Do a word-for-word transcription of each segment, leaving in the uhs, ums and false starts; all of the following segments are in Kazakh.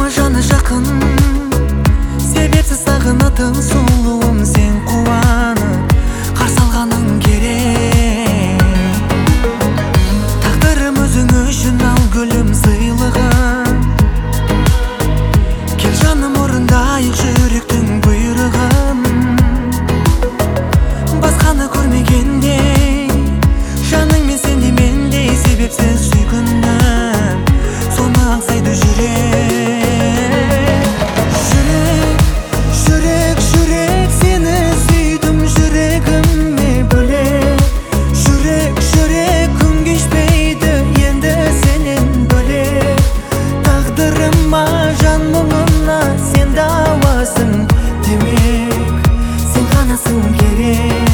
жаны жақын, себепсіз сағынатын сұлуым сен қуанып қарсы алғаның керек. Тағдырым өзің үшін ал гүлім сыйлығын, кел жаным орындайық жүректің бұйрығын. Басқаны көрмегендей, жаның мен сенде мендей себепсіз сүйкімнің соны аңсайды жүрек. Жүрек, жүрек, жүрек, сені сүйдім жүрегіме бөлек. Жүрек, жүрек, күн кешпейді енді сенен бөлек. Тағдырыма жан мұңына сен дауасың демек, сен ғанасың керек.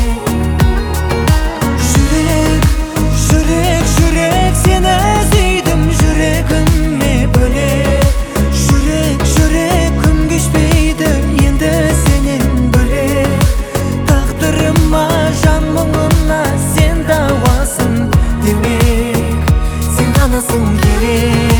Жүрек, жүрек, жүрек, сені сүйдім жүрегіме бөлек. Жүрек, жүрек, күн кешпейді енді сенен бөлек. Тағдырыма жан мұңына сен дауасың демек, сен ғанасың керек.